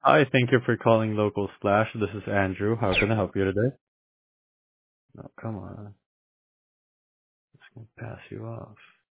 Hi, thank you for calling Local Splash. This is Andrew. How can I help you today? No, come on. Just gonna pass you off.